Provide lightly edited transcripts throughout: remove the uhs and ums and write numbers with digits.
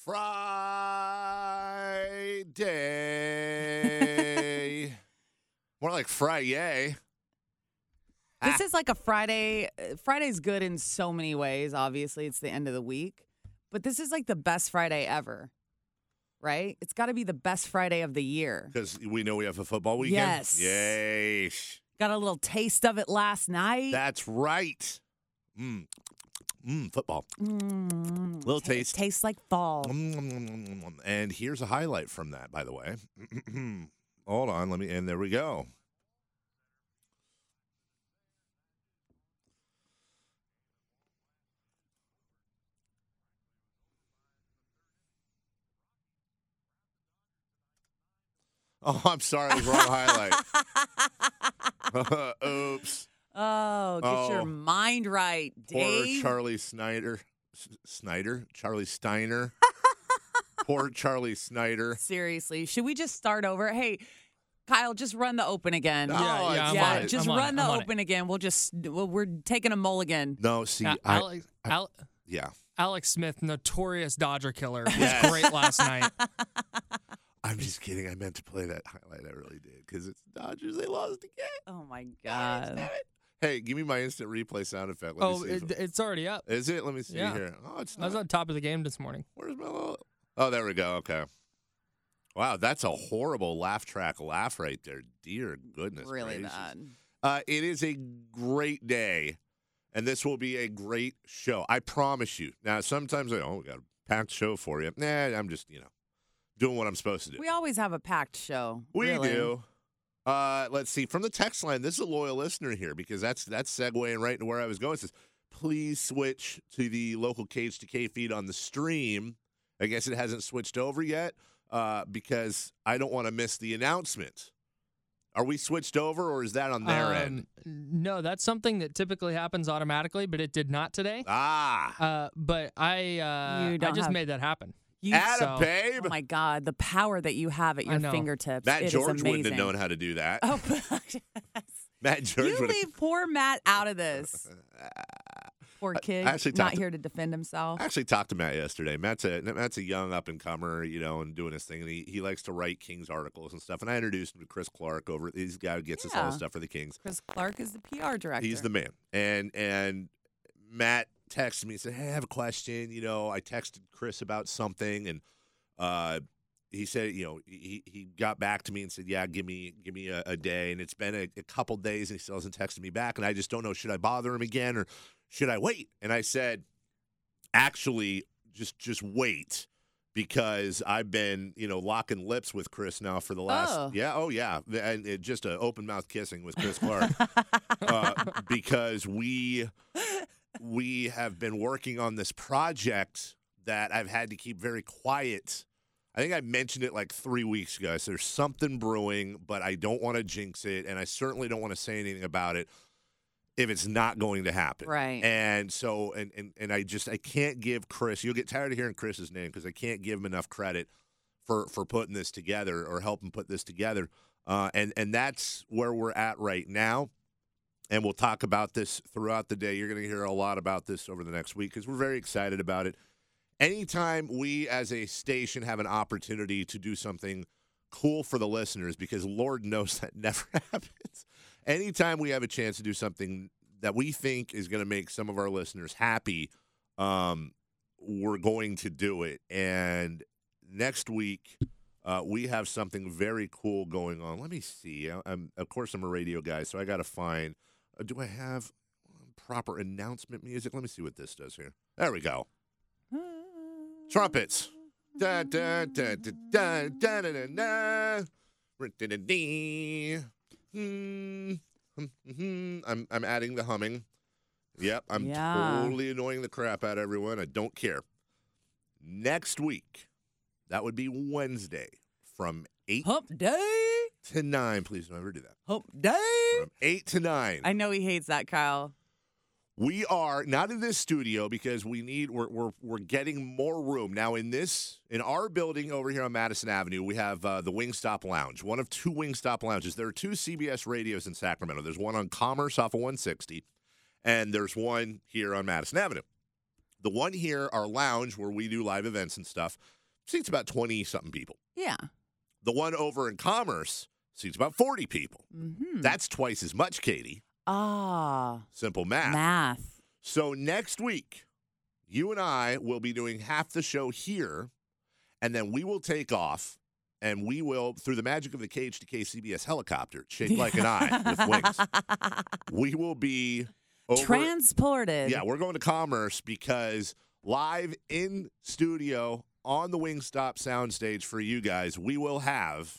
Friday. More like Friday. This is like a Friday. Friday's good in so many ways. Obviously, it's the end of the week. But this is like the best Friday ever, right? It's got to be the best Friday of the year. Because we know we have a football weekend? Yes. Yay. Got a little taste of it last night. That's right. Football. Little taste. Tastes like fall. And here's a highlight from that, by the way. Hold on. And there we go. Oh, I'm sorry. It was the wrong highlight. Oops. Oh, get your mind right, Dave. Poor Charlie Charlie Steiner. Poor Charlie Snyder. Seriously. Should we just start over? Hey, Kyle, just run the open again. I'm just run the open again. We're taking a mulligan. No, see, Alex Smith, notorious Dodger killer, was great last night. I'm just kidding. I meant to play that highlight. I really did. Because it's Dodgers. They lost again. Oh, my God. Hey, give me my instant replay sound effect. It's already up. Is it? Let me see Yeah. here. Oh, it's not. I was on top of the game this morning. Where's my little... Oh, there we go. Okay. Wow, that's a horrible laugh track laugh right there. Dear goodness Really gracious. bad. It is a great day, and this will be a great show. I promise you. Now, sometimes we got a packed show for you. Nah, I'm just, doing what I'm supposed to do. We always have a packed show. We really. do. Let's see. From the text line, this is a loyal listener here because that's segueing right into where I was going. It says, please switch to the local KH2K feed on the stream. I guess it hasn't switched over yet because I don't want to miss the announcement. Are we switched over or is that on their end? No, that's something that typically happens automatically, but it did not today. But I just made that happen. Babe. Oh, my God. The power that you have at your fingertips. Matt George is wouldn't have known how to do that. Oh, Matt George you leave poor Matt out of this. Poor kid, not here to defend himself. I actually talked to Matt yesterday. Matt's a young up-and-comer, and doing his thing. And he likes to write Kings articles and stuff. And I introduced him to Chris Clark over. He's the guy who gets us all the stuff for the Kings. Chris Clark is the PR director. He's the man. And Matt texted me and said, hey, I have a question. I texted Chris about something, and he said, he got back to me and said, yeah, give me a day. And it's been a couple days, and he still hasn't texted me back, and I just don't know, should I bother him again or should I wait? And I said, actually, just wait, because I've been, locking lips with Chris now for the last, and just an open mouth kissing with Chris Clark, because we have been working on this project that I've had to keep very quiet. I think I mentioned it like 3 weeks ago. So there's something brewing, but I don't want to jinx it, and I certainly don't want to say anything about it if it's not going to happen. Right. And so, and I can't give Chris, you'll get tired of hearing Chris's name because I can't give him enough credit for putting this together or helping put this together. And that's where we're at right now. And we'll talk about this throughout the day. You're going to hear a lot about this over the next week because we're very excited about it. Anytime we as a station have an opportunity to do something cool for the listeners, because Lord knows that never happens. Anytime we have a chance to do something that we think is going to make some of our listeners happy, we're going to do it. And next week, we have something very cool going on. Let me see. Of course, I'm a radio guy, so I got to find. Do I have proper announcement music? Let me see what this does here. There we go. Trumpets. Da, da, da, da, da, da, da, da, da. I'm adding the humming. Yep, I'm totally annoying the crap out of everyone. I don't care. Next week, that would be Wednesday, from 8 Hump Day to 9. Please don't ever do that. Hump Day. From 8 to 9. I know he hates that, Kyle. We are not in this studio because we're getting more room now in our building over here on Madison Avenue. We have the Wingstop Lounge, one of two Wingstop lounges. There are two CBS radios in Sacramento. There's one on Commerce off of 160, and there's one here on Madison Avenue. The one here, our lounge, where we do live events and stuff, seats about 20-something people. Yeah. The one over in Commerce seats about 40 people. Mm-hmm. That's twice as much, Katie. Simple math. So next week, you and I will be doing half the show here, and then we will take off, and we will, through the magic of the Cage to KCBS helicopter, shaped like an eye with wings, we will be transported. Yeah, we're going to Commerce because live in studio on the Wingstop soundstage for you guys, we will have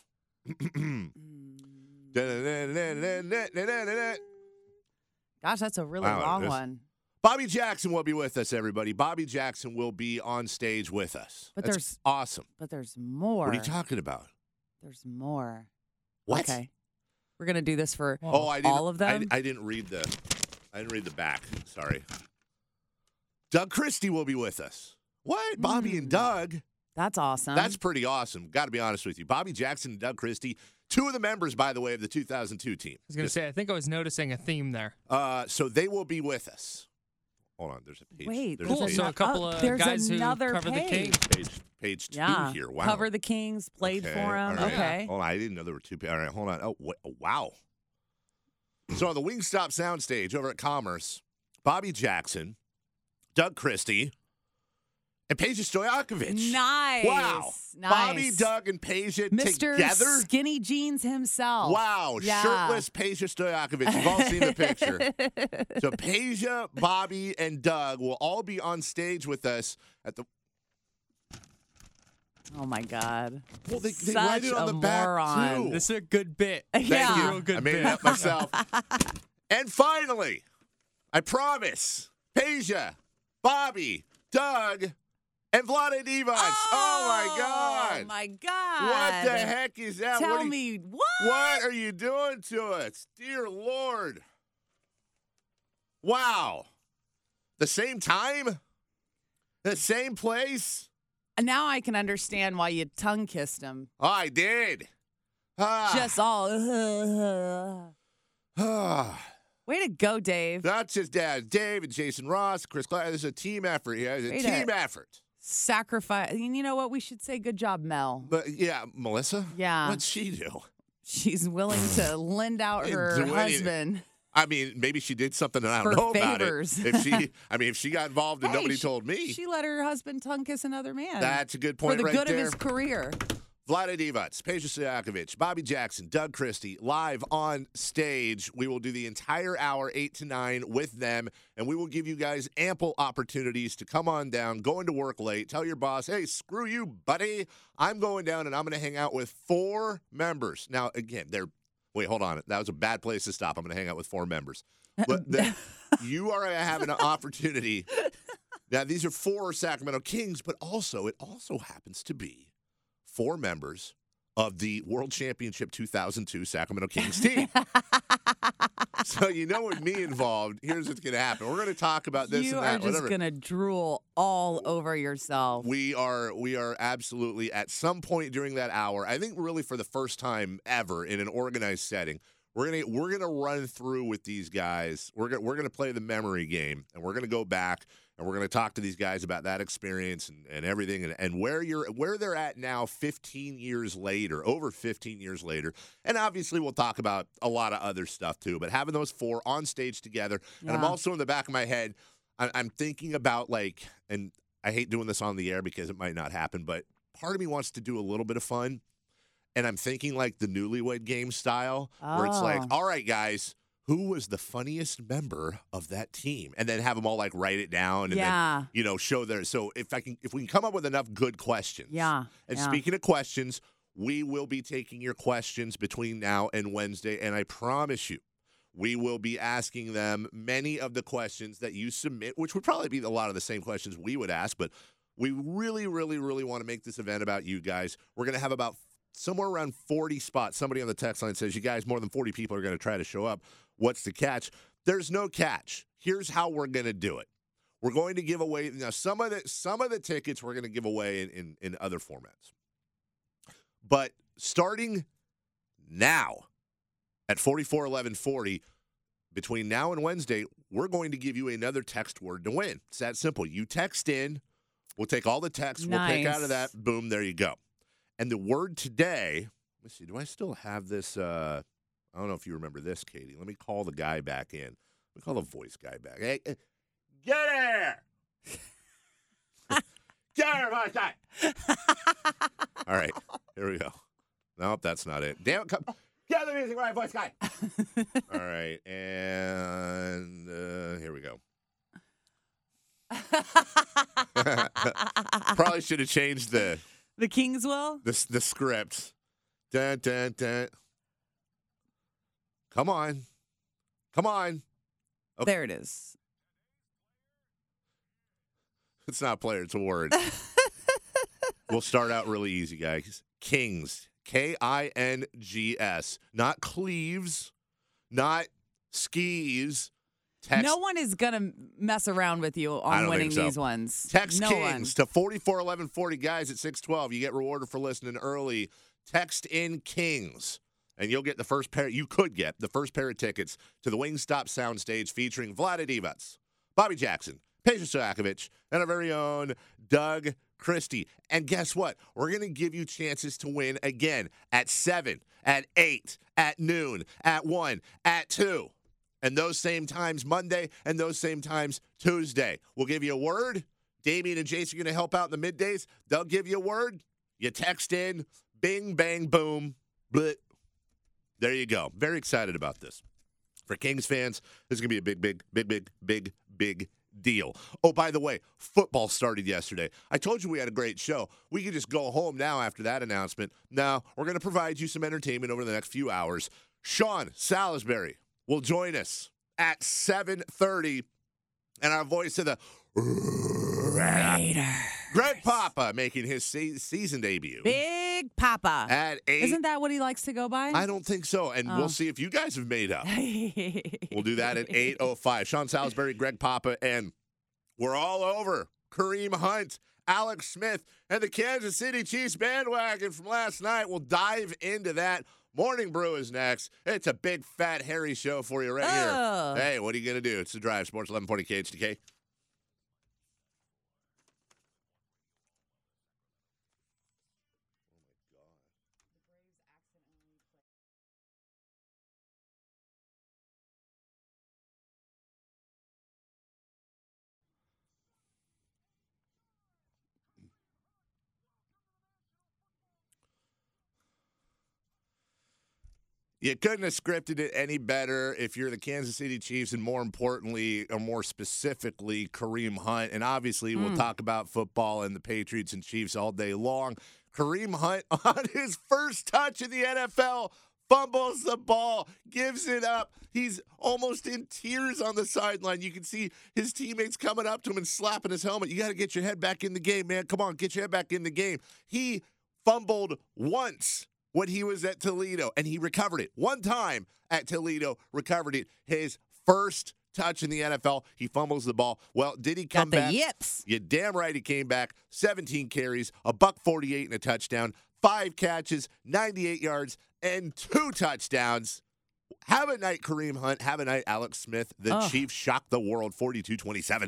Gosh, that's a really long one. Bobby Jackson will be with us, everybody. Bobby Jackson will be on stage with us. But that's awesome. But there's more. What are you talking about? There's more. What? Okay. We're going to do this for all of them? I didn't read the back. Sorry. Doug Christie will be with us. What? Bobby and Doug? That's awesome. That's pretty awesome. Got to be honest with you. Bobby Jackson and Doug Christie, two of the members, by the way, of the 2002 team. I was going to say, I think I was noticing a theme there. So they will be with us. Hold on. There's a page. Wait. Cool. So a couple of guys who cover the Kings. Page 2 here. Wow. Cover the Kings, played for them. Right. Okay. Hold on. I didn't know there were two. All right. Hold on. Oh, wow. So on the Wingstop soundstage over at Commerce, Bobby Jackson, Doug Christie, and Peja Stojakovic. Nice. Wow. Nice. Bobby, Doug, and Peja Mr. together. Skinny Jeans himself. Wow. Yeah. Shirtless Peja Stojakovic. You've all seen the picture. So Peja, Bobby, and Doug will all be on stage with us at the... Oh, my God. Well, they write it on the back, too. This is a good bit. Thank you. Real good I made it up myself. And finally, I promise, Peja, Bobby, Doug, and Vlade Divac. Oh, my God. Oh, my God. What the heck is that? Tell me, what? What are you doing to us? Dear Lord. Wow. The same time? The same place? Now I can understand why you tongue kissed him. Oh, I did. Just all. Way to go, Dave. Not just Dave and Jason Ross, Chris Clark. This is a team effort here. It's a team effort. Sacrifice. You know what? We should say good job, Mel. But yeah, Melissa? Yeah. What'd she do? She's willing to lend out her husband. I mean, maybe she did something that I don't know favors. about it. If she got involved and nobody told me. She let her husband tongue kiss another man. That's a good point right there. For the good of his career. Vlade Divac, Peja Stojakovic, Bobby Jackson, Doug Christie, live on stage. We will do the entire hour, 8 to 9, with them, and we will give you guys ample opportunities to come on down, go into work late, tell your boss, hey, screw you, buddy. I'm going down, and I'm going to hang out with 4 members. Now, again, wait, hold on. That was a bad place to stop. I'm going to hang out with 4 members. But you are having an opportunity. Now, these are 4 Sacramento Kings, but it also happens to be 4 members of the World Championship 2002 Sacramento Kings team. So, with me involved, here's what's going to happen. We're going to talk about this and that. You are just going to drool all over yourself. We are absolutely, at some point during that hour, I think really for the first time ever in an organized setting, we're gonna run through with these guys. We're gonna play the memory game, and we're gonna go back and we're gonna talk to these guys about that experience and everything, and where they're at now, 15 years later, over 15 years later, and obviously we'll talk about a lot of other stuff too. But having those 4 on stage together, and I'm also in the back of my head, I'm thinking about and I hate doing this on the air because it might not happen, but part of me wants to do a little bit of fun. And I'm thinking like the Newlywed Game style, where it's like, all right, guys, who was the funniest member of that team? And then have them all write it down and then, show their. So if we can come up with enough good questions. Yeah. And speaking of questions, we will be taking your questions between now and Wednesday. And I promise you, we will be asking them many of the questions that you submit, which would probably be a lot of the same questions we would ask. But we really, really, really want to make this event about you guys. We're going to have about somewhere around 40 spots. Somebody on the text line says, you guys, more than 40 people are going to try to show up. What's the catch? There's no catch. Here's how we're going to do it. We're going to give away now some of the tickets we're going to give away in other formats. But starting now at 44-11-40, between now and Wednesday, we're going to give you another text word to win. It's that simple. You text in. We'll take all the texts. Nice. We'll pick out of that. Boom, there you go. And the word today, let's see, do I still have this? I don't know if you remember this, Katie. Let me call the guy back in. Let me call the voice guy back. Hey, get here! Get here, voice guy! All right, here we go. Nope, that's not it. Damn it, come. Get the music right, voice guy! All right, and here we go. Probably should have changed the Kingswell? The script. Dun, dun, dun. Come on. Okay. There it is. It's not player, it's a word. We'll start out really easy, guys. Kings. Kings. Not Cleaves. Not Skis. Text. No one is going to mess around with you on winning these ones. Text Kings to 441140, guys, at 612. You get rewarded for listening early. Text in Kings, and you'll get the first pair. You could get the first pair of tickets to the Wingstop Soundstage featuring Vlade Divac, Bobby Jackson, Peja Stojakovic, and our very own Doug Christie. And guess what? We're going to give you chances to win again at 7, at 8, at noon, at 1, at 2. And those same times Monday and those same times Tuesday. We'll give you a word. Damian and Jason are going to help out in the middays. They'll give you a word. You text in. Bing, bang, boom. Bleh. There you go. Very excited about this. For Kings fans, this is going to be a big deal. Oh, by the way, football started yesterday. I told you we had a great show. We could just go home now after that announcement. No, we're going to provide you some entertainment over the next few hours. Sean Salisbury will join us at 7:30, and our voice of the Raiders, Greg Papa, making his season debut. Big Papa. At 8. Isn't that what he likes to go by? I don't think so, and we'll see if you guys have made up. We'll do that at 8:05. Sean Salisbury, Greg Papa, and we're all over Kareem Hunt, Alex Smith, and the Kansas City Chiefs bandwagon from last night. We'll dive into that. Morning Brew is next. It's a big, fat, hairy show for you right here. Hey, what are you going to do? It's The Drive, Sports 1140 KHTK. You couldn't have scripted it any better if you're the Kansas City Chiefs, and more importantly, or more specifically, Kareem Hunt. And obviously, we'll talk about football and the Patriots and Chiefs all day long. Kareem Hunt, on his first touch in the NFL, fumbles the ball, gives it up. He's almost in tears on the sideline. You can see his teammates coming up to him and slapping his helmet. You got to get your head back in the game, man. Come on, get your head back in the game. He fumbled once when he was at Toledo, and he recovered it. One time at Toledo, recovered it. His first touch in the NFL, he fumbles the ball. Well, did he come back? Got the yips. You're damn right he came back. 17 carries, $148 and a touchdown, 5 catches, 98 yards, and 2 touchdowns. Have a night, Kareem Hunt. Have a night, Alex Smith. The Chiefs shocked the world 42-27.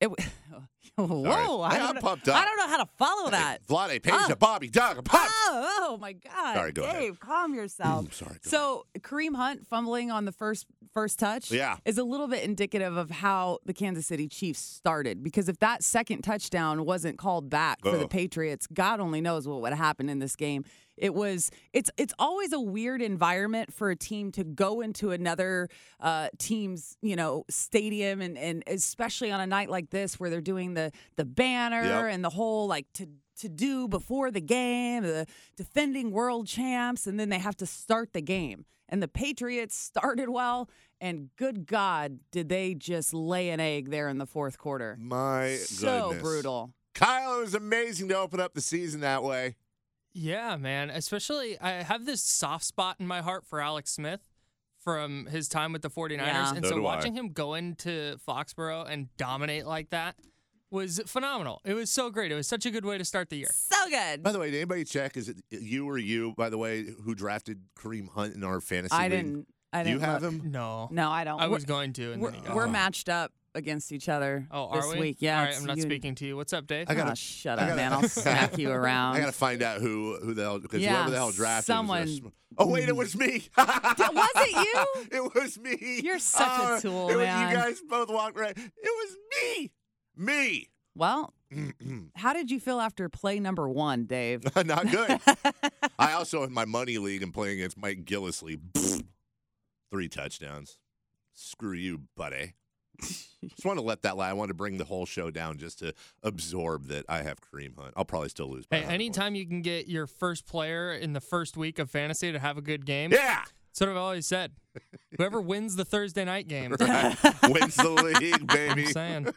Whoa! I'm pumped up. I don't know how to follow that. Vlade, Peja, Bobby, Doug, I'm pumped. Oh my God! Sorry, go Dave, ahead. calm yourself. Sorry. So Kareem Hunt fumbling on the first touch, is a little bit indicative of how the Kansas City Chiefs started. Because if that second touchdown wasn't called back for the Patriots, God only knows what would happen in this game. It's always a weird environment for a team to go into another team's stadium, and especially on a night like this where they're doing the banner and the whole to do before the game, the defending world champs, and then they have to start the game. And the Patriots started well, and good God, did they just lay an egg there in the fourth quarter. My goodness. So brutal. Kyle, it was amazing to open up the season that way. Yeah, man. Especially, I have this soft spot in my heart for Alex Smith from his time with the 49ers. Yeah. And so watching him go into Foxborough and dominate like that was phenomenal. It was so great. It was such a good way to start the year. So good. By the way, did anybody check? Is it you or you, by the way, who drafted Kareem Hunt in our fantasy league? I didn't. I Do you didn't have look. him? No. No, I don't. I was going to, and then he got We're matched up against each other this are we? week. Yeah. All right, I'm not speaking to you. What's up, Dave? Shut up, man. I'll smack you around. I got to find out who the hell, because Yeah, whoever the hell drafted someone. Oh, wait, it was me. Was it you? It was me. You're such a tool, man. You guys both walked right. It was me. Me. Well, how did you feel after play number 1, Dave? Not good. I also, in my money league, am playing against Mike Gillisley. 3 touchdowns. Screw you, buddy. Just want to let that lie. I want to bring the whole show down just to absorb that I have Kareem Hunt. I'll probably still lose. Hey, anytime you can get your first player in the first week of fantasy to have a good game. Yeah. That's what I've always said. Whoever wins the Thursday night game wins the league, baby. I'm saying.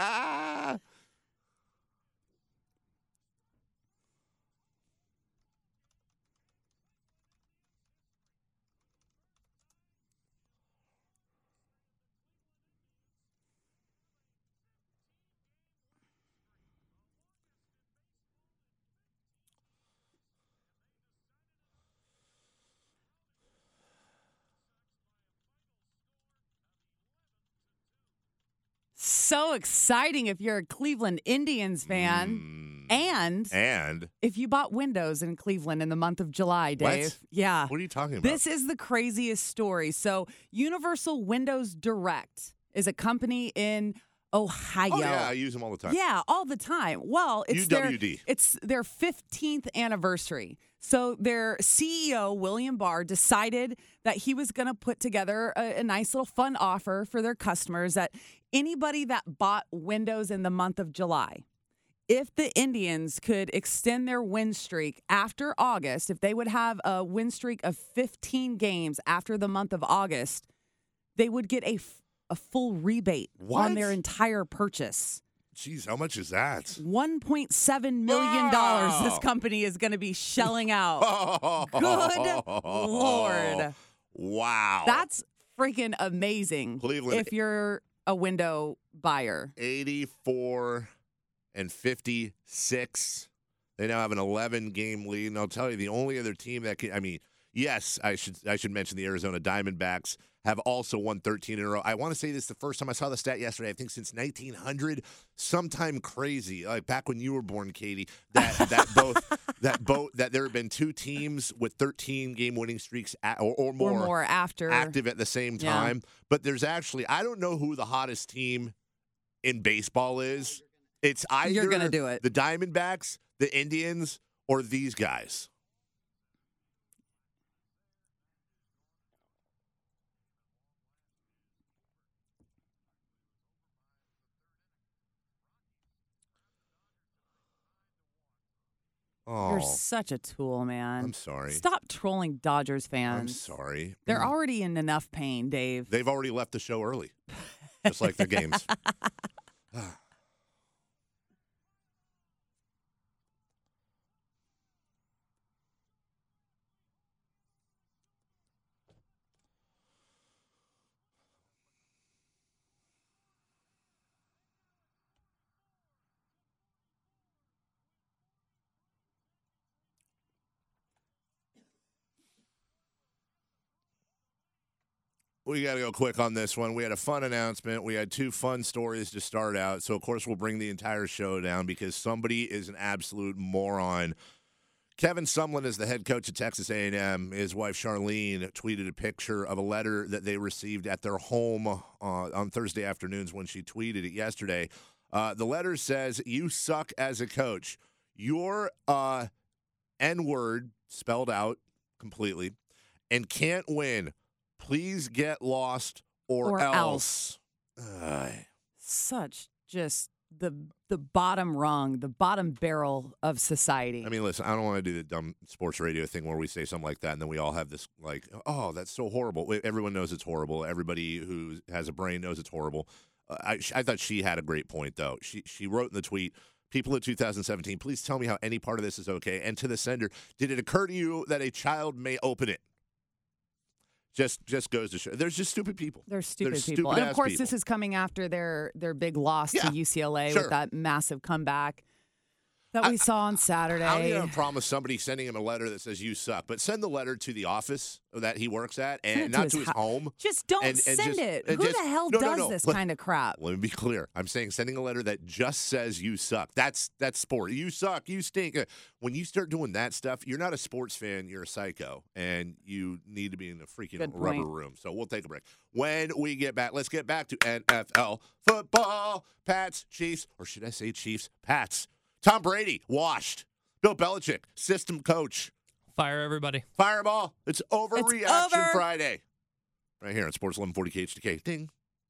So exciting if you're a Cleveland Indians fan. And if you bought windows in Cleveland in the month of July, Dave. What? Yeah. What are you talking about? This is the craziest story. So Universal Windows Direct is a company in Ohio. Oh, yeah, I use them all the time. Yeah, all the time. Well, it's their 15th anniversary. So their CEO, William Barr, decided that he was going to put together a nice little fun offer for their customers that anybody that bought windows in the month of July, if the Indians could extend their win streak after August, if they would have a win streak of 15 games after the month of August, they would get a full rebate on their entire purchase. Jeez, how much is that? $1.7 million this company is going to be shelling out. Good Lord. Wow. That's freaking amazing. Cleveland, if you're a window buyer. 84 and 56. They now have an 11-game lead. And I'll tell you, the only other team that can, yes, I should mention the Arizona Diamondbacks have also won 13 in a row. I want to say this the first time I saw the stat yesterday, I think since 1900, sometime crazy, like back when you were born, Katie, that there have been 2 teams with 13-game winning streaks or more after active at the same time. Yeah. But there's actually, I don't know who the hottest team in baseball is. It's either you're gonna do it. The Diamondbacks, the Indians, or these guys. Oh, you're such a tool, man. I'm sorry. Stop trolling Dodgers fans. I'm sorry. They're already in enough pain, Dave. They've already left the show early, just like their games. We got to go quick on this one. We had a fun announcement. We had 2 fun stories to start out. So, of course, we'll bring the entire show down because somebody is an absolute moron. Kevin Sumlin is the head coach at Texas A&M. His wife, Charlene, tweeted a picture of a letter that they received at their home on Thursday afternoons when she tweeted it yesterday. The letter says, "You suck as a coach. Your N-word spelled out completely and can't win. Please get lost or else." Such just the bottom rung, the bottom barrel of society. I mean, listen, I don't want to do the dumb sports radio thing where we say something like that and then we all have this like, oh, that's so horrible. Everyone knows it's horrible. Everybody who has a brain knows it's horrible. I thought she had a great point, though. She wrote in the tweet, "People of 2017, please tell me how any part of this is okay." And to the sender, did it occur to you that a child may open it? Just goes to show. There's just stupid people. There's stupid people. And, of course, this is coming after their big loss to UCLA with that massive comeback. that we saw on Saturday. I don't even promise somebody sending him a letter that says you suck, but send the letter to the office that he works at and not to his home. Just don't send it. Who the hell does this kind of crap? Let me be clear. I'm saying sending a letter that just says you suck. That's sport. You suck. You stink. When you start doing that stuff, you're not a sports fan. You're a psycho, and you need to be in a freaking rubber room. So we'll take a break. When we get back, let's get back to NFL football. Pats, Chiefs, or should I say Chiefs, Pats. Tom Brady, washed. Bill Belichick, system coach. Fire everybody. Fireball. It's Overreaction Friday. Right here on Sports 1140 KHTK. Ding.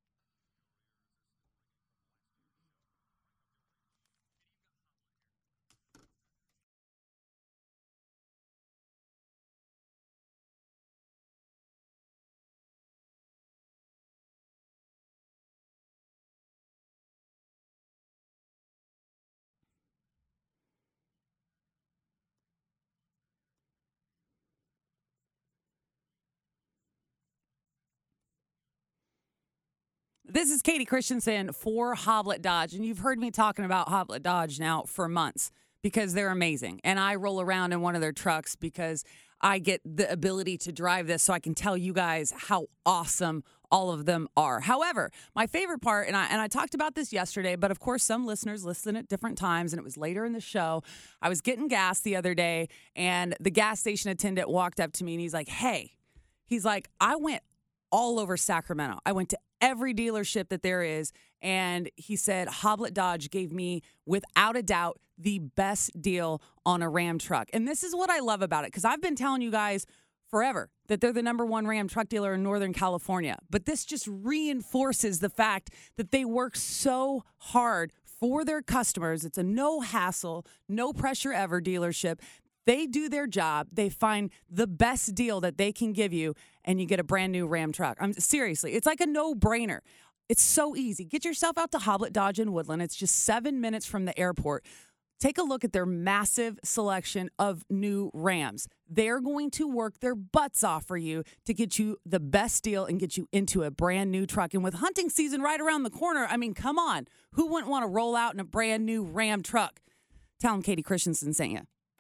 This is Katie Christensen for Hoblet Dodge, and you've heard me talking about Hoblet Dodge now for months because they're amazing. And I roll around in one of their trucks because I get the ability to drive this so I can tell you guys how awesome all of them are. However, my favorite part, and I talked about this yesterday, but of course some listeners listen at different times, and it was later in the show. I was getting gas the other day, and the gas station attendant walked up to me, and he's like, hey, I went all over Sacramento. I went to every dealership that there is, and he said Hoblet Dodge gave me, without a doubt, the best deal on a Ram truck. And this is what I love about it, because I've been telling you guys forever that they're the #1 Ram truck dealer in Northern California. But this just reinforces the fact that they work so hard for their customers. It's a no hassle, no pressure ever dealership. They do their job. They find the best deal that they can give you, and you get a brand new Ram truck. Seriously, it's like a no-brainer. It's so easy. Get yourself out to Hoblet Dodge in Woodland. It's just 7 minutes from the airport. Take a look at their massive selection of new Rams. They're going to work their butts off for you to get you the best deal and get you into a brand new truck. And with hunting season right around the corner, I mean, come on. Who wouldn't want to roll out in a brand new Ram truck? Tell them Katie Christensen sent you.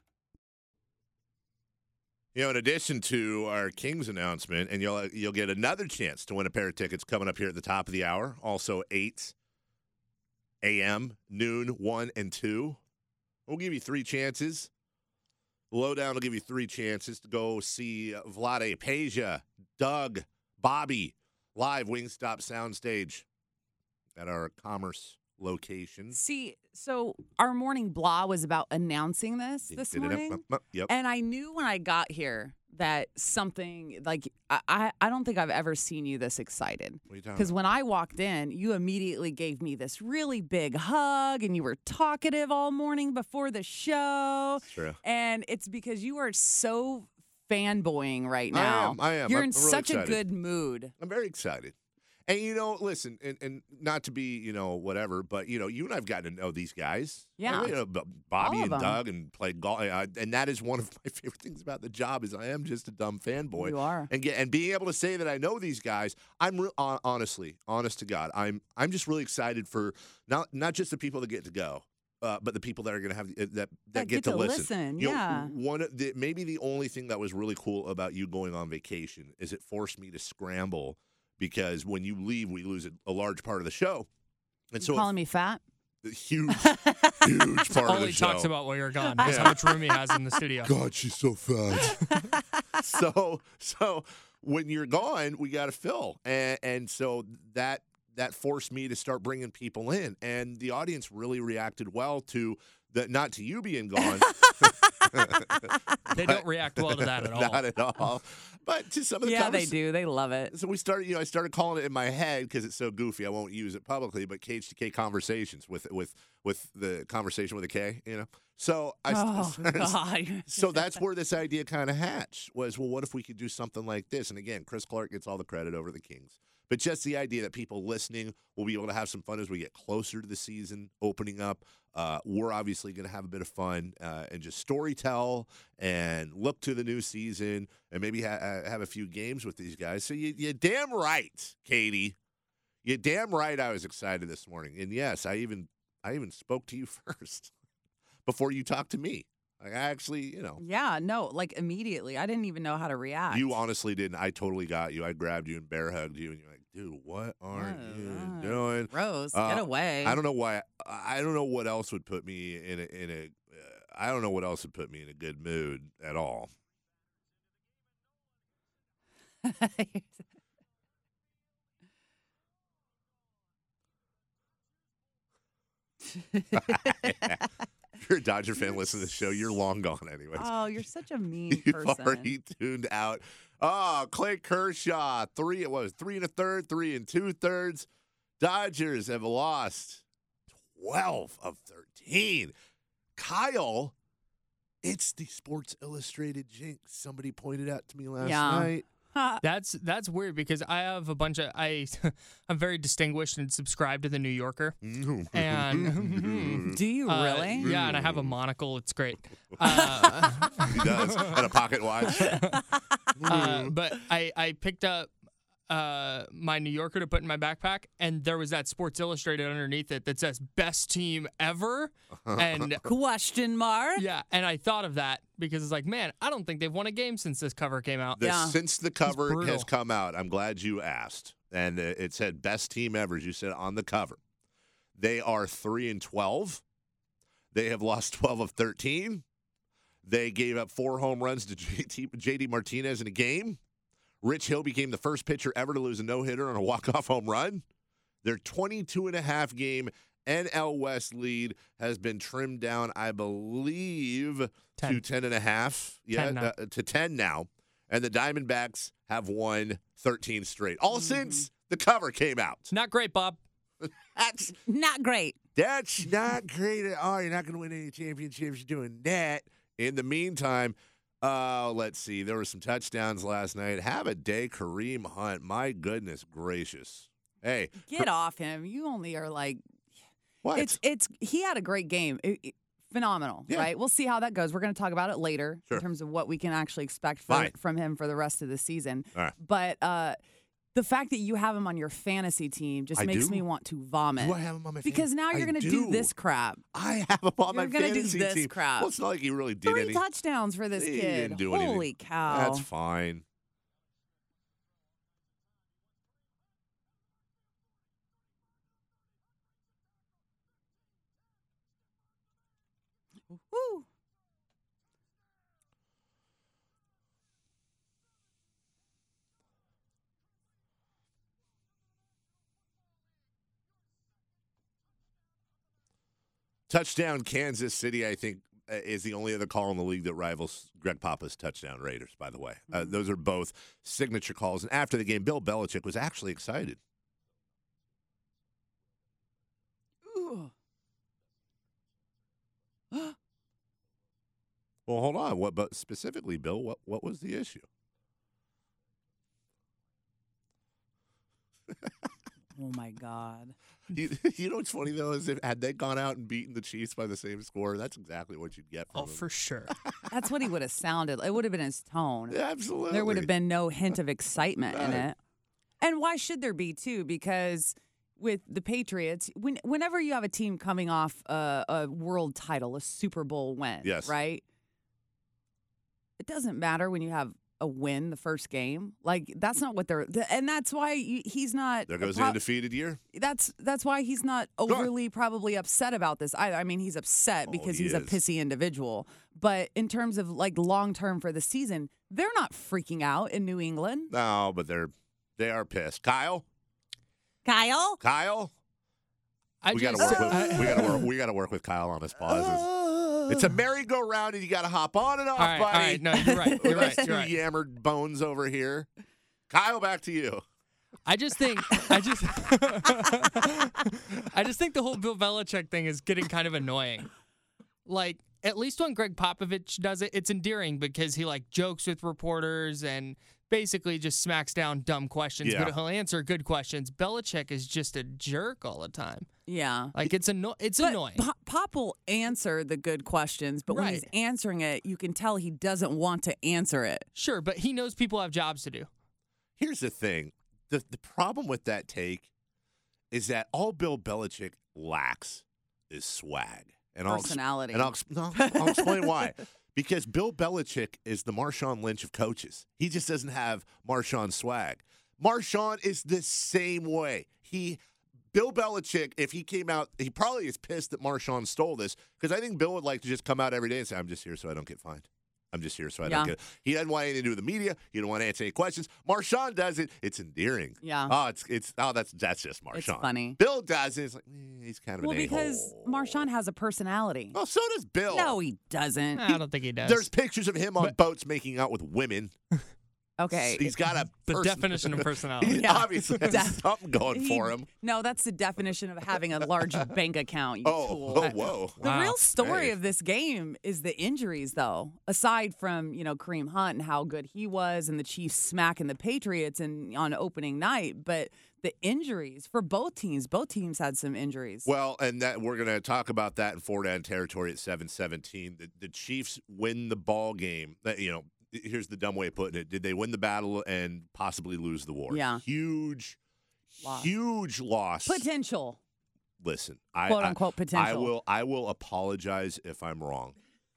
You know, in addition to our Kings announcement, and you'll get another chance to win a pair of tickets coming up here at the top of the hour. Also 8 a.m., noon, 1, and 2. We'll give you 3 chances. Lowdown will give you 3 chances to go see Vlade, Peja, Doug, Bobby, live Wingstop Soundstage at our Commerce location. See, so our morning blah was about announcing this morning. Yep. And I knew when I got here that something, like, I don't think I've ever seen you this excited. What are you talking about? Because when I walked in, you immediately gave me this really big hug, and you were talkative all morning before the show. That's true. And it's because you are so fanboying right now. I am. You're I'm in really such excited. a good mood. I'm very excited. And, listen, and not to be, whatever, but, you and I have gotten to know these guys. Yeah. Bobby and them. Doug and play golf. And that is one of my favorite things about the job is I am just a dumb fanboy. You are. And being able to say that I know these guys, I'm honestly, honest to God, I'm just really excited for not just the people that get to go. But the people that are going to have that get to listen. Yeah. Maybe the only thing that was really cool about you going on vacation is it forced me to scramble. Because when you leave, we lose a large part of the show. And you calling me fat? Huge part of the show. All he talks about while you're gone. That's how much room he has in the studio. God, she's so fat. so when you're gone, we got to fill. And so that forced me to start bringing people in. And the audience really reacted well to that, not to you being gone. They don't react well to that at all. Not at all. But to some of the they do. They love it. So we started, I started calling it in my head because it's so goofy. I won't use it publicly, but KHTK Conversations with the conversation with a K, So so that's where this idea kind of hatched was, well, what if we could do something like this? And again, Chris Clark gets all the credit over the Kings. But just the idea that people listening will be able to have some fun as we get closer to the season opening up. We're obviously going to have a bit of fun and just storytell and look to the new season and maybe have a few games with these guys. So you're damn right, Katie. You're damn right I was excited this morning. And, yes, I even spoke to you first. before you talk to me. Like, I actually, Yeah, no, like immediately. I didn't even know how to react. You honestly didn't. I totally got you. I grabbed you and bear hugged you, and you're like, dude, what are you doing? Gross. Get away. I don't know why. I don't know what else would put me in a I don't know what else would put me in a good mood at all. If you're a Dodger fan, listen to the show. You're long gone anyways. Oh, you're such a mean You've person. already tuned out. Oh, Clay Kershaw, 3 1/3, 3 2/3. Dodgers have lost 12 of 13. Kyle, it's the Sports Illustrated jinx. Somebody pointed out to me last night. That's weird because I have a bunch of I'm very distinguished and subscribe to the New Yorker. And do you really? Yeah, and I have a monocle. It's great. He does, and a pocket watch. But I picked up my New Yorker to put in my backpack, and there was that Sports Illustrated underneath it that says "Best Team Ever" and question mark. Yeah, and I thought of that because it's like, man, I don't think they've won a game since this cover came out. Since the cover has come out, I'm glad you asked, and it said "Best Team Ever," as you said on the cover. They are 3-12. They have lost 12 of 13. They gave up 4 home runs to JD Martinez in a game. Rich Hill became the first pitcher ever to lose a no-hitter on a walk-off home run. Their 22.5-game NL West lead has been trimmed down, I believe, to 10.5. Yeah, to 10 now. And the Diamondbacks have won 13 straight. All since the cover came out. Not great, Bob. That's not great. That's not great at all. You're not going to win any championships doing that. In the meantime, let's see. There were some touchdowns last night. Have a day, Kareem Hunt. My goodness gracious. Hey. Get off him. You only are like. What? He had a great game. Phenomenal, right? We'll see how that goes. We're going to talk about it later in terms of what we can actually expect from him for the rest of the season. All right. But the fact that you have him on your fantasy team just makes me want to vomit. Do I have him on my fantasy? Because now you're going to do this crap. I have him on my fantasy team. You're going to do this crap. Well, it's not like he really did 3 touchdowns for this kid. Didn't do Holy anything. cow. That's fine. Woo. Touchdown Kansas City, I think, is the only other call in the league that rivals Greg Papa's touchdown Raiders, by the way. Those are both signature calls. And after the game, Bill Belichick was actually excited. Ooh. Well, hold on. But specifically, Bill, what was the issue? Oh, my God. You know what's funny, though, is had they gone out and beaten the Chiefs by the same score, that's exactly what you'd get from him. For sure. That's what he would have sounded. It would have been his tone. Yeah, absolutely. There would have been no hint of excitement in it. And why should there be, too? Because with the Patriots, whenever you have a team coming off a world title, a Super Bowl win, right? It doesn't matter when you have a win the first game. Like, that's not what and that's why he's not. There goes the undefeated year. That's why he's not overly probably upset about this. I mean, he's upset because he's a pissy individual. But in terms of like long term for the season, they're not freaking out in New England. No, but they are pissed. Kyle. We gotta work with Kyle on his pauses. It's a merry-go-round, and you got to hop on and off, buddy. All right. No, you're right. You're right. Two yammered bones over here. Kyle, back to you. I just think the whole Bill Belichick thing is getting kind of annoying. Like, at least when Greg Popovich does it, it's endearing because he like jokes with reporters and basically just smacks down dumb questions, but he'll answer good questions. Belichick is just a jerk all the time. Yeah. Like, it's annoying. Pop will answer the good questions, but when he's answering it, you can tell he doesn't want to answer it. Sure, but he knows people have jobs to do. Here's the thing. The problem with that take is that all Bill Belichick lacks is swag. And Personality. I'll explain why. Because Bill Belichick is the Marshawn Lynch of coaches. He just doesn't have Marshawn's swag. Marshawn is the same way. Bill Belichick, if he came out, he probably is pissed that Marshawn stole this, because I think Bill would like to just come out every day and say, I'm just here so I don't get fined. I'm just here so I don't get it. He doesn't want anything to do with the media. He don't want to answer any questions. Marshawn does it. It's endearing. Yeah. That's just Marshawn. It's funny. Bill does it. It's like, he's kind of an a-hole. Because Marshawn has a personality. Well, so does Bill. No, he doesn't. I don't think he does. There's pictures of him on boats making out with women. Okay. He's got the definition of personality. He obviously has something going for him. No, that's the definition of having a large bank account, you tool. Oh, whoa. The real story Hey. of this game is the injuries, though. Aside from, Kareem Hunt and how good he was and the Chiefs smacking the Patriots on opening night, but the injuries for both teams had some injuries. Well, and that we're going to talk about that in four-down territory at 7-17. The Chiefs win the ball game. Here's the dumb way of putting it. Did they win the battle and possibly lose the war? Yeah. Huge loss. Potential. Listen, Quote unquote potential. I will apologize if I'm wrong.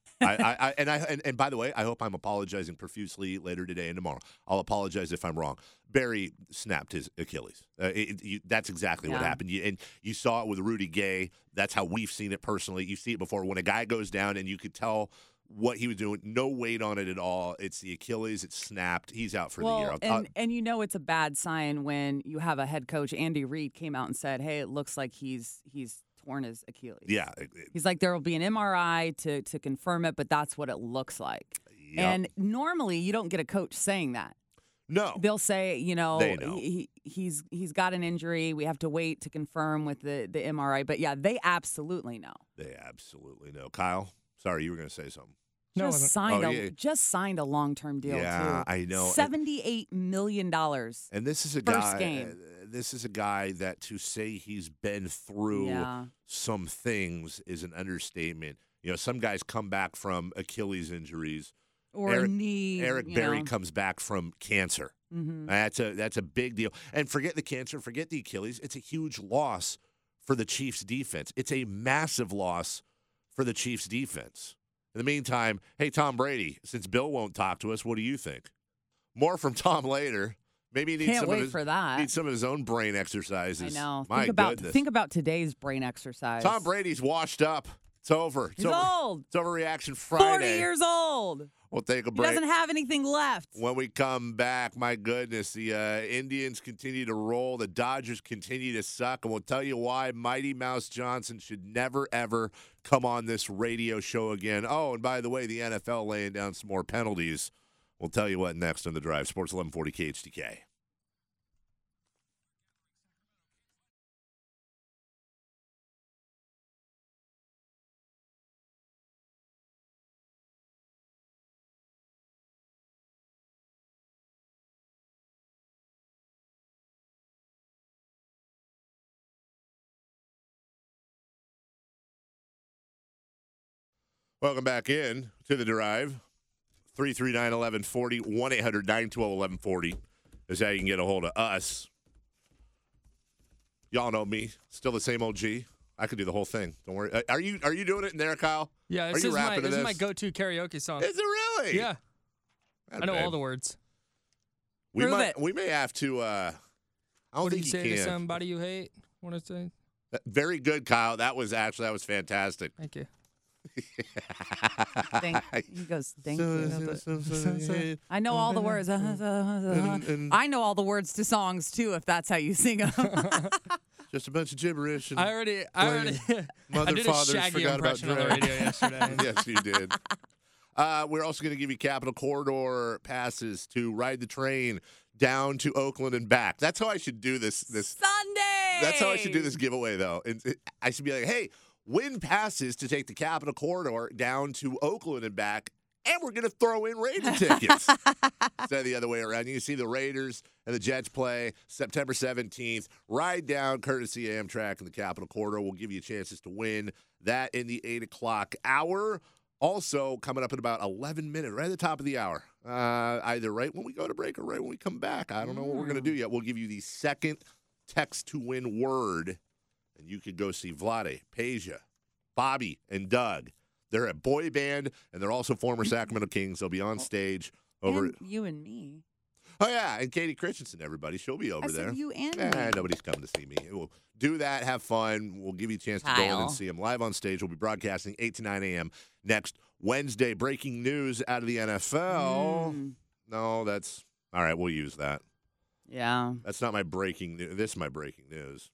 And by the way, I hope I'm apologizing profusely later today and tomorrow. I'll apologize if I'm wrong. Barry snapped his Achilles. That's exactly what happened. And you saw it with Rudy Gay. That's how we've seen it personally. You see it before when a guy goes down and you could tell what he was doing. No weight on it at all. It's the Achilles. It's snapped. He's out for the year. And it's a bad sign when you have a head coach. Andy Reid came out and said, "Hey, it looks like he's torn his Achilles." Yeah. He's like, there will be an MRI to confirm it, but that's what it looks like. Yep. And normally you don't get a coach saying that. No. They'll say, They know. he's got an injury. We have to wait to confirm with the MRI. But yeah, they absolutely know. They absolutely know. Kyle, sorry, you were going to say something. No, Just signed a long-term deal, Yeah, too. I know. $78 million. And this is a First guy. game. This is a guy that to say he's been through some things is an understatement. Some guys come back from Achilles injuries. Or a knee. Eric Berry comes back from cancer. Mm-hmm. That's a big deal. And forget the cancer, forget the Achilles. It's a huge loss for the Chiefs' defense. It's a massive loss for the Chiefs' defense. In the meantime, hey, Tom Brady, since Bill won't talk to us, what do you think? More from Tom later. Maybe he needs Can't wait for that. Needs some of his own brain exercises. I know. My goodness. Think about today's brain exercise. Tom Brady's washed up. It's over. He's old. It's Overreaction Friday. 40 years old. We'll take a He break. doesn't have anything left. When we come back, my goodness, the Indians continue to roll. The Dodgers continue to suck. And we'll tell you why Mighty Mouse Johnson should never, ever come on this radio show again. Oh, and by the way, the NFL laying down some more penalties. We'll tell you what next on The Drive. Sports 1140 KHTK. Welcome back in to The Drive. 339-1140, 1-800-912-1140 is how you can get a hold of us. Y'all know me. Still the same OG. I could do the whole thing. Don't worry. Are you doing it in there, Kyle? Yeah, this is my go-to karaoke song. Is it really? Yeah. I know all the words. We may have to. I don't What do think you say to somebody you hate? Want to say? Very good, Kyle. That was fantastic. Thank you. He goes, thank you. I know all the words. I know all the words to songs, too, if that's how you sing them. Just a bunch of gibberish. And I already Mother I did a fathers Shaggy forgot about impression on the drag. radio yesterday. Yes, you did. We're also going to give you Capital Corridor passes to ride the train down to Oakland and back. That's how I should do this Sunday. That's how I should do this giveaway, though. I should be like, hey, win passes to take the Capital Corridor down to Oakland and back, and we're going to throw in Raider tickets. Instead of the other way around. You can see the Raiders and the Jets play September 17th. Ride down courtesy Amtrak and the Capital Corridor. We'll give you chances to win that in the 8 o'clock hour. Also, coming up in about 11 minutes, right at the top of the hour, either right when we go to break or right when we come back. I don't know what we're going to do yet. We'll give you the second text-to-win word, and you could go see Vlade, Peja, Bobby and Doug. They're a boy band, and they're also former Sacramento Kings. They'll be on stage over. And you and me. Oh, yeah, and Katie Christensen, everybody. She'll be over I there. said you and me. Nobody's coming to see me. We'll do that, have fun. We'll give you a chance to go in and Kyle. see them live on stage. We'll be broadcasting 8 to 9 a.m. next Wednesday. Breaking news out of the NFL. No, that's – all right, we'll use that. Yeah. That's not my breaking news. This is my breaking news.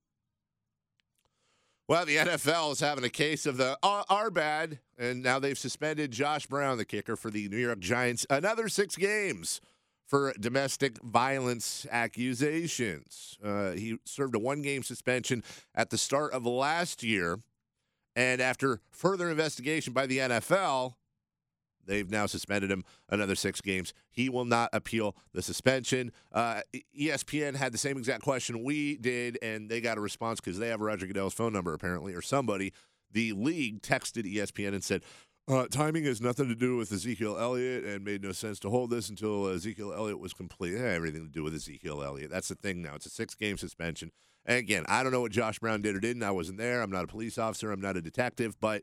Well, the NFL is having a case of the are bad, and now they've suspended Josh Brown, the kicker for the New York Giants, another 6 games for domestic violence accusations. He served a 1-game suspension at the start of last year, and after further investigation by the NFL, they've now suspended him another 6 games. He will not appeal the suspension. ESPN had the same exact question we did, and they got a response because they have Roger Goodell's phone number, apparently, or somebody. The league texted ESPN and said, timing has nothing to do with Ezekiel Elliott and made no sense to hold this until Ezekiel Elliott was complete. It had everything to do with Ezekiel Elliott. That's the thing now. It's a 6-game suspension. And again, I don't know what Josh Brown did or didn't. I wasn't there. I'm not a police officer. I'm not a detective, but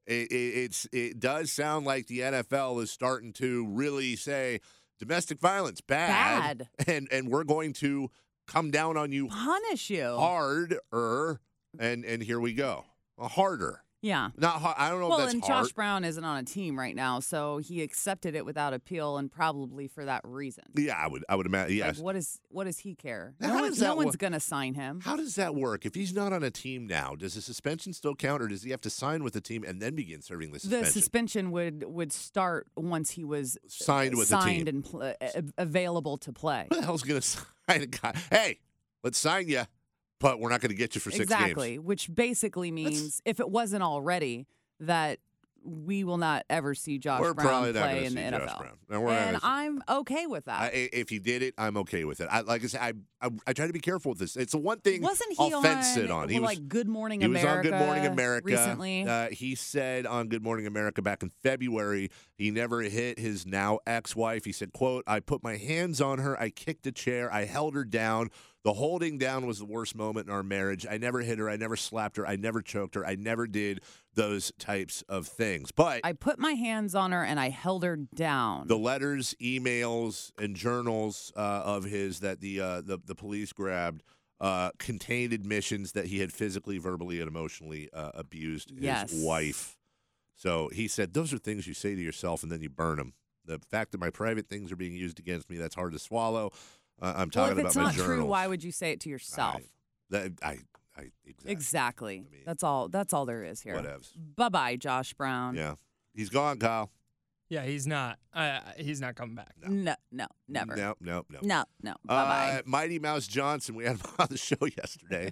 it does sound like the NFL is starting to really say domestic violence bad. And we're going to come down on you Punish you. harder, and here we go. Harder. Yeah. Not hard. I don't know if Well, that's and hard. Josh Brown isn't on a team right now, so he accepted it without appeal, and probably for that reason. Yeah, I would imagine. Yes. Like, what does he care? Now, No, how one, does no that one's work? going to sign him. How does that work? If he's not on a team now, does the suspension still count, or does he have to sign with the team and then begin serving the suspension? The suspension would start once he was Signed with the team. and available to play. Who the hell's going to sign a guy? Hey, let's sign you, but we're not going to get you for 6 games. Exactly, which basically means if it wasn't already that we will not ever see Josh We're Brown probably not play gonna in the see Josh NFL. Brown. No, we're not And gonna see- I'm okay with that. If he did it, I'm okay with it. Like I said, I try to be careful with this. It's the one thing Wasn't he I'll fence on, it on. well, like Good Morning He was America? on Good Morning America recently. He said on Good Morning America back in February he never hit his now ex-wife. He said, quote, I put my hands on her. I kicked a chair. I held her down. The holding down was the worst moment in our marriage. I never hit her. I never slapped her. I never choked her. I never did those types of things. But I put my hands on her and I held her down. the letters, emails, and journals of his that the police grabbed contained admissions that he had physically, verbally, and emotionally abused Yes. his wife. So he said, those are things you say to yourself and then you burn them. The fact that my private things are being used against me, that's hard to swallow. I'm well, talking if about it's my not journals. true, why would you say it to yourself? Exactly. Exactly. I mean, That's all there is here. Whatevs. Bye-bye, Josh Brown. Yeah. He's gone, Kyle. Yeah, he's not. He's not coming back. No, never. No. No. Bye-bye. Mighty Mouse Johnson, we had him on the show yesterday.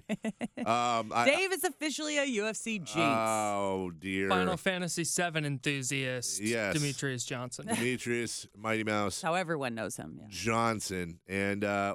Dave is officially a UFC jinx. Oh, dear. Final Fantasy VII enthusiast, Yes. Demetrius Johnson. Demetrius Mighty Mouse How everyone knows him. Yeah. Johnson. And, a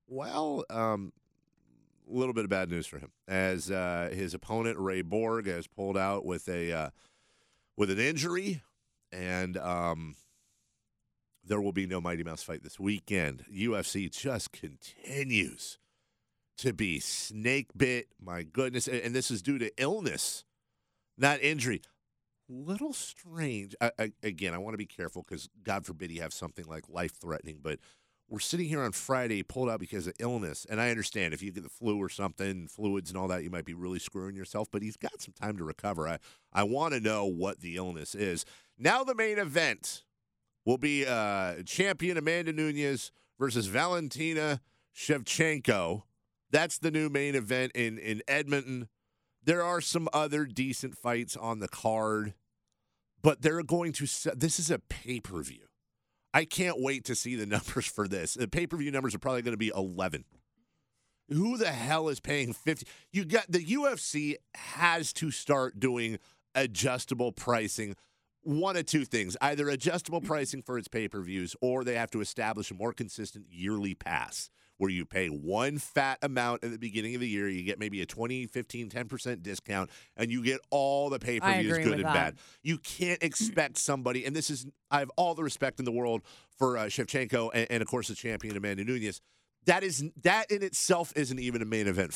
little bit of bad news for him. As his opponent, Ray Borg, has pulled out with an injury. And there will be no Mighty Mouse fight this weekend. UFC just continues to be snake bit. My goodness. And this is due to illness, not injury. Little strange. Again, I want to be careful because God forbid he have something like life-threatening. But we're sitting here on Friday pulled out because of illness. And I understand if you get the flu or something, fluids and all that, you might be really screwing yourself. But he's got some time to recover. I want to know what the illness is. Now the main event will be champion Amanda Nunes versus Valentina Shevchenko. That's the new main event in Edmonton. There are some other decent fights on the card, but they're going to – this is a pay-per-view. I can't wait to see the numbers for this. The pay-per-view numbers are probably going to be 11. Who the hell is paying 50? You got the UFC has to start doing adjustable pricing. One of two things, either adjustable pricing for its pay-per-views or they have to establish a more consistent yearly pass where you pay one fat amount at the beginning of the year, you get maybe a 20, 15, 10% discount, and you get all the pay-per-views, agree good with and that. bad. You can't expect somebody, and this is, I have all the respect in the world for Shevchenko and of course, the champion Amanda Nunes. That in itself isn't even a main event fight.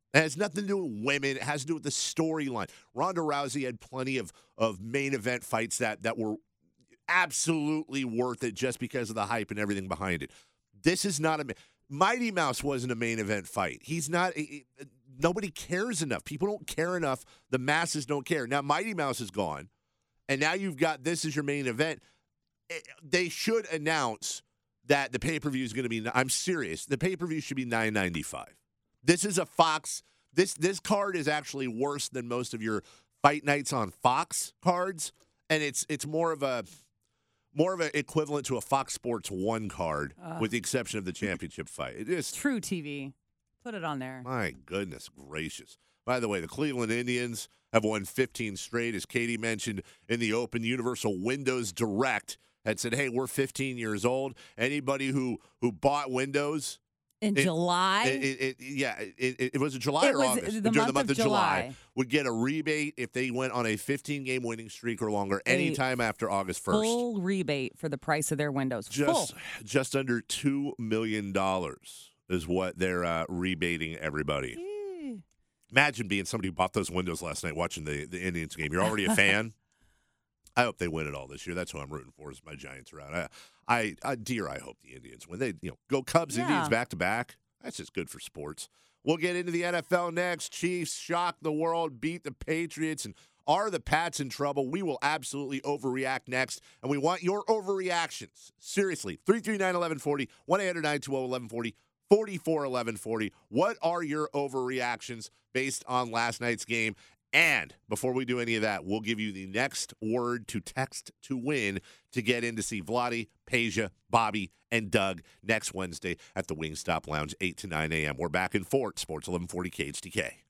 It has nothing to do with women. It has to do with the storyline. Ronda Rousey had plenty of main event fights that were absolutely worth it just because of the hype and everything behind it. This is not Mighty Mouse wasn't a main event fight. He's not. Nobody cares enough. People don't care enough. The masses don't care. Now Mighty Mouse is gone, and now you've got this as your main event. They should announce that the pay-per-view is going to be. I'm serious. The pay-per-view should be $9.95. This is a Fox. This card is actually worse than most of your fight nights on Fox cards, and it's more of an equivalent to a Fox Sports 1 card, with the exception of the championship fight. It is True TV. Put it on there. My goodness gracious. By the way, the Cleveland Indians have won 15 straight, as Katie mentioned in the open. Universal Windows Direct had said, hey, we're 15 years old. Anybody who bought windows in July? It was July or August? During the month of July. Would get a rebate if they went on a 15-game winning streak or longer anytime after August 1st. Full rebate for the price of their windows. Just under $2 million is what they're rebating everybody. Imagine being somebody who bought those windows last night watching the Indians game. You're already a fan. I hope they win it all this year. That's who I'm rooting for. Is my Giants are out. I hope the Indians win. They go Cubs, Indians back to back. That's just good for sports. We'll get into the NFL next. Chiefs shock the world, beat the Patriots, and are the Pats in trouble? We will absolutely overreact next, and we want your overreactions. Seriously, 339-1140, 1-800-920-1140, 44-1140. What are your overreactions based on last night's game? And before we do any of that, we'll give you the next word to text to win to get in to see Vlade, Peja, Bobby, and Doug next Wednesday at the Wingstop Lounge, 8 to 9 a.m. We're back in Fort, Sports 1140 KHTK.